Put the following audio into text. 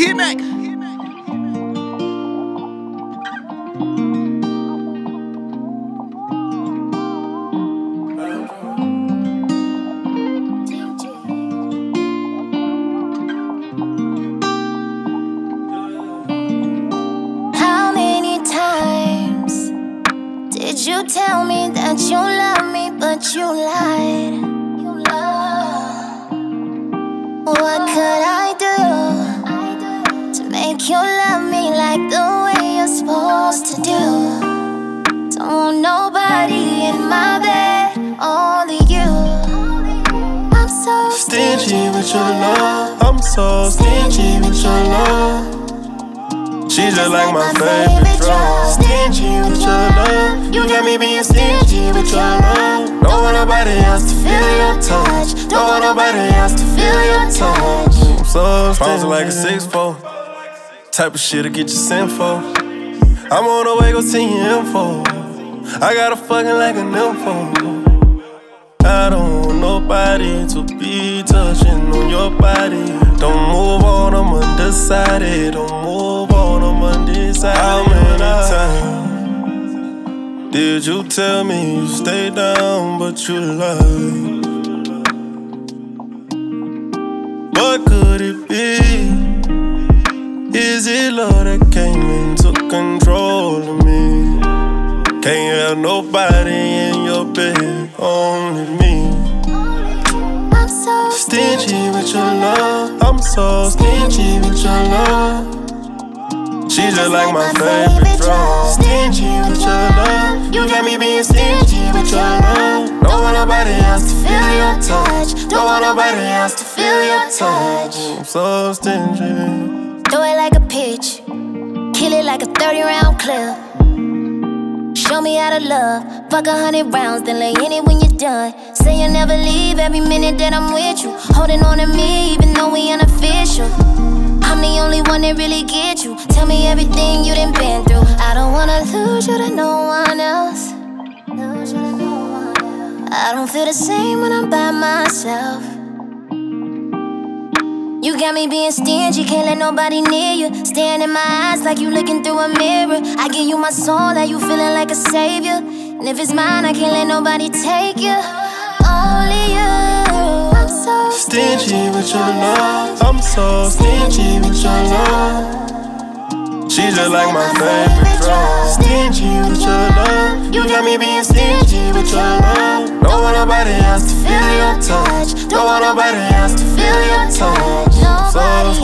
Hitmaker. How many times did you tell me that you love me, but you lied? What could I do to make you love me like the way you're supposed to do? Don't want nobody in my bed, only you. I'm so stingy with your love. I'm so stingy with your love. She's just like my favorite drug. Stingy with your love. You got me being stingy with your love. Don't want nobody else to feel your touch. Don't want nobody else to feel your touch. I'm so stingy like a 6'4". Type of shit to get you sent for. I'm on the way, go send your info. I got a fucking like an info. I don't want nobody to be touching on your body. Don't move on, I'm undecided. Don't move on, I'm undecided. How many times did you tell me you stay down, but you lied? What could it be? Is it love that came into control of me? Can't have nobody in your bed, only me. I'm so stingy with your love. I'm so stingy with your love. She's just like my favorite drug. Stingy with your love. You got me being stingy with your love. Don't want nobody else to feel your touch. Don't want nobody else to feel your touch. I'm so stingy. throw it like a pitch, kill it like a 30-round clip. Show me how to love, fuck 100 rounds, then lay in it when you're done. Say you'll never leave every minute that I'm with you. Holding on to me even though we unofficial. I'm the only one that really get you. Tell me everything you done been through. I don't wanna lose you to no one else. I don't feel the same when I'm by myself. You got me being stingy, can't let nobody near you. Staring in my eyes like you looking through a mirror. I give you my soul, that you feeling like a savior. And if it's mine, I can't let nobody take you. Only you. I'm so stingy with your love. I'm so stingy with your love. She's just like my favorite drug. Stingy with your love. You got me being stingy with your love. Don't want nobody else to feel your touch. Don't want nobody else to feel your touch. nobody